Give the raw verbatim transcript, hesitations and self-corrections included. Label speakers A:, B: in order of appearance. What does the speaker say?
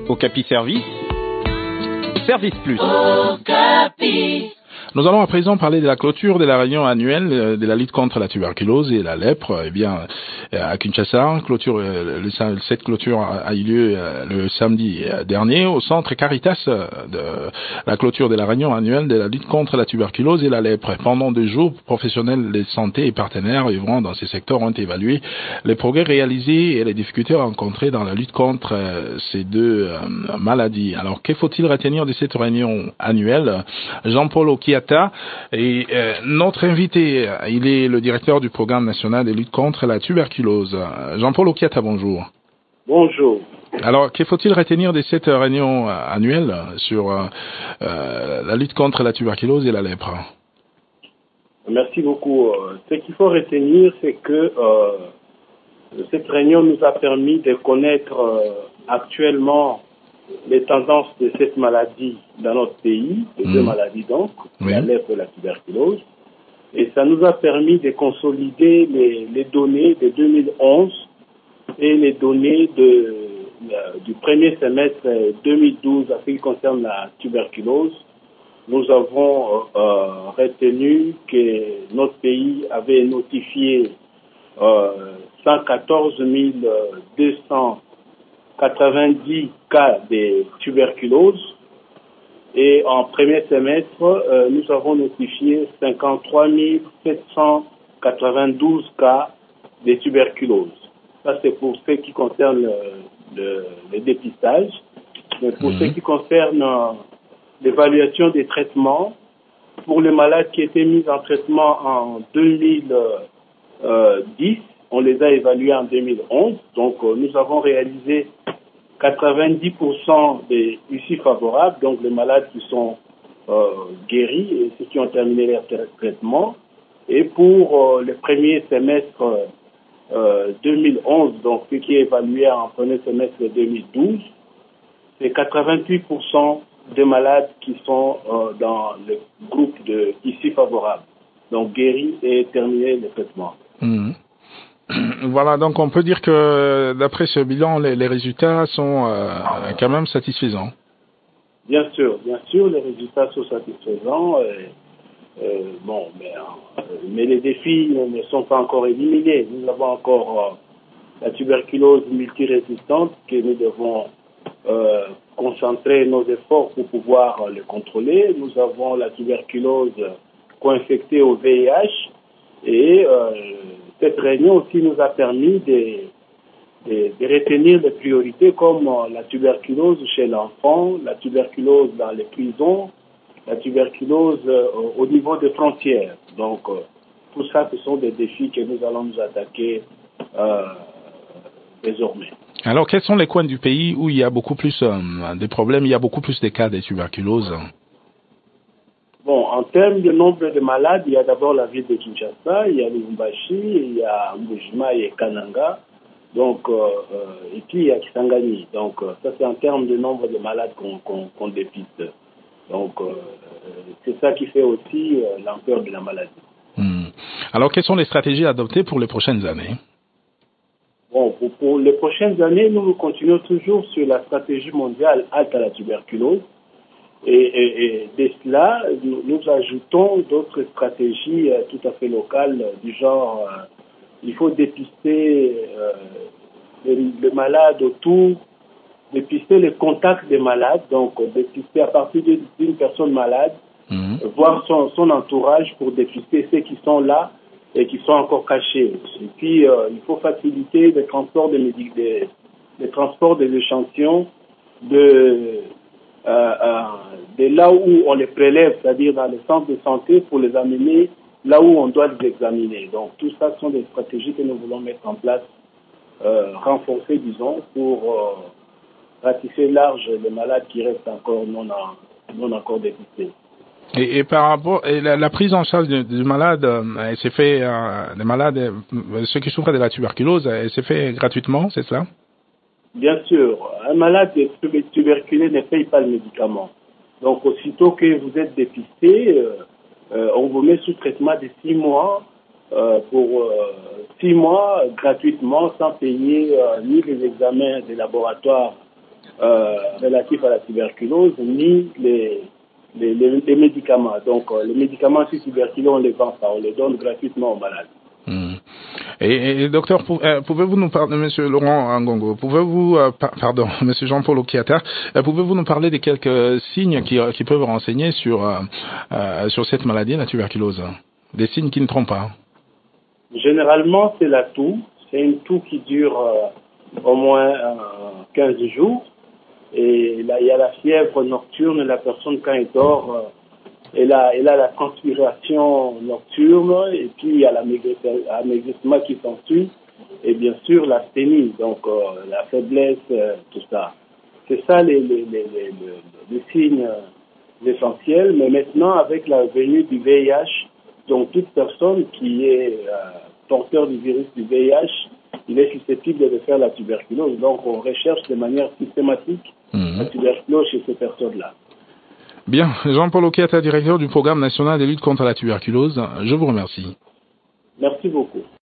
A: Okapi Service, Service Plus.
B: Okapi.
C: Nous allons à présent parler de la clôture de la réunion annuelle de la lutte contre la tuberculose et la lèpre. Eh bien, à Kinshasa, clôture, cette clôture a eu lieu le samedi dernier au centre Caritas de la clôture de la réunion annuelle de la lutte contre la tuberculose et la lèpre. Pendant deux jours, professionnels de santé et partenaires œuvrant dans ces secteurs ont évalué les progrès réalisés et les difficultés rencontrées dans la lutte contre ces deux maladies. Alors, que faut-il retenir de cette réunion annuelle? Jean-Paul Okiata et euh, notre invité, il est le directeur du programme national de lutte contre la tuberculose. Jean-Paul Okiata, bonjour.
D: Bonjour.
C: Alors, que faut-il retenir de cette réunion annuelle sur euh, la lutte contre la tuberculose et la lèpre?
D: Merci beaucoup. Ce qu'il faut retenir, c'est que euh, cette réunion nous a permis de connaître euh, actuellement les tendances de cette maladie dans notre pays, les mmh. deux maladies donc, oui. la lèpre et la tuberculose. Et ça nous a permis de consolider les, les données de deux mille onze et les données de, euh, du premier semestre deux mille douze en ce qui concerne la tuberculose. Nous avons euh, retenu que notre pays avait notifié euh, cent quatorze mille deux cents quatre-vingt-dix cas de tuberculose et en premier semestre, euh, nous avons notifié cinquante-trois mille sept cent quatre-vingt-douze cas de tuberculose. Ça, c'est pour ce qui concerne le, le, le dépistage. Mais pour mmh. ce qui concerne euh, l'évaluation des traitements, pour les malades qui étaient mis en traitement en deux mille dix, on les a évalués en deux mille onze. Donc, euh, nous avons réalisé quatre-vingt-dix pour cent des issues favorables, donc les malades qui sont euh, guéris et ceux qui ont terminé leur traitement. Et pour euh, le premier semestre euh, deux mille onze, donc ce qui est évalué en premier semestre deux mille douze, c'est quatre-vingt-huit pour cent des malades qui sont euh, dans le groupe de issues favorables, donc guéris et terminés le traitement.
C: Mmh. Voilà, donc on peut dire que d'après ce bilan, les, les résultats sont euh, quand même satisfaisants.
D: Bien sûr, bien sûr, les résultats sont satisfaisants. Et, euh, bon, mais, euh, mais les défis ne sont pas encore éliminés. Nous avons encore euh, la tuberculose multirésistante que nous devons euh, concentrer nos efforts pour pouvoir euh, le contrôler. Nous avons la tuberculose co-infectée au V I H et euh, cette réunion aussi nous a permis de, de, de retenir des priorités comme la tuberculose chez l'enfant, la tuberculose dans les prisons, la tuberculose euh, au niveau des frontières. Donc, euh, tout ça, ce sont des défis que nous allons nous attaquer euh, désormais.
C: Alors, quels sont les coins du pays où il y a beaucoup plus euh, de problèmes, il y a beaucoup plus de cas de tuberculose?
D: Bon, en termes de nombre de malades, il y a d'abord la ville de Kinshasa, il y a Lubumbashi, il y a Mbujima et Kananga, donc, euh, euh, et puis il y a Kisangani. Donc, euh, ça c'est en termes de nombre de malades qu'on qu'on, qu'on dépiste. Donc, euh, c'est ça qui fait aussi euh, l'ampleur de la maladie.
C: Mmh. Alors, quelles sont les stratégies adoptées pour les prochaines années?
D: Bon, pour, pour les prochaines années, nous continuons toujours sur la stratégie mondiale halte à la tuberculose. Et, et, et de cela, nous, nous ajoutons d'autres stratégies euh, tout à fait locales, euh, du genre, euh, il faut dépister euh, les, les malades autour, dépister les contacts des malades, donc euh, dépister à partir d'une personne malade, mmh. euh, voir son, son entourage pour dépister ceux qui sont là et qui sont encore cachés. Et puis, euh, il faut faciliter le transport des, des, les transports des échantillons de... Euh, euh, de là où on les prélève, c'est-à-dire dans les centres de santé, pour les amener là où on doit les examiner. Donc tout ça sont des stratégies que nous voulons mettre en place, euh, renforcer, disons, pour euh, ratisser large les malades qui restent encore non, non encore dépistés.
C: Et, et par rapport et la, la prise en charge du, du malade, euh, elle s'est fait, euh, les malades, euh, ceux qui souffrent de la tuberculose, elle s'est fait gratuitement, c'est cela?
D: Bien sûr, un malade tuberculeux ne paye pas le médicament. Donc, aussitôt que vous êtes dépisté, euh, euh, on vous met sous traitement de six mois euh, pour euh, six mois gratuitement, sans payer euh, ni les examens des laboratoires euh, relatifs à la tuberculose, ni les, les, les, les médicaments. Donc, euh, les médicaments sur tuberculose, on les vend pas, on les donne gratuitement aux malades.
C: Mmh. Et, et docteur, pou, euh, pouvez-vous nous parler, Monsieur Laurent Angongo, pouvez-vous, euh, par, pardon, Monsieur Jean-Paul Okiata, euh, pouvez-vous nous parler des quelques signes qui, qui peuvent renseigner sur euh, euh, sur cette maladie, la tuberculose, des signes qui ne trompent pas?
D: Généralement, c'est la toux. C'est une toux qui dure euh, au moins euh, quinze jours. Et là, il y a la fièvre nocturne. La personne, quand elle dort, euh, elle, a, elle a la transpiration nocturne. Et puis, il y a l'amaigrissement qui s'ensuit. Et bien sûr, l'asthénie, donc euh, la faiblesse, euh, tout ça. C'est ça les, les, les, les, les, les signes euh, essentiels. Mais maintenant, avec la venue du V I H, donc toute personne qui est euh, porteur du virus du V I H, il est susceptible de faire la tuberculose. Donc on recherche de manière systématique mmh. la tuberculose chez ces personnes-là.
C: Bien, Jean-Paul Okiata, directeur du programme national de lutte contre la tuberculose, je vous remercie.
D: Merci beaucoup.